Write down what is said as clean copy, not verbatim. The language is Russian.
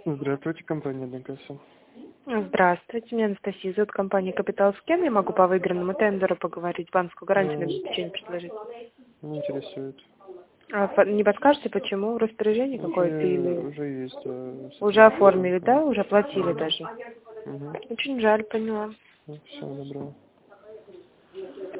Здравствуйте, компания Дагаса. Здравствуйте, меня Анастасия зовут, компания Капитал. С кем я могу по выигранному тендеру поговорить, банковскую гарантию на обеспечение предложить? Не интересует. Не подскажете, почему? Распоряжение какое-то или... Уже есть. Уже оформили, да? Уже оплатили даже? Угу. Очень жаль, поняла. Всего доброго.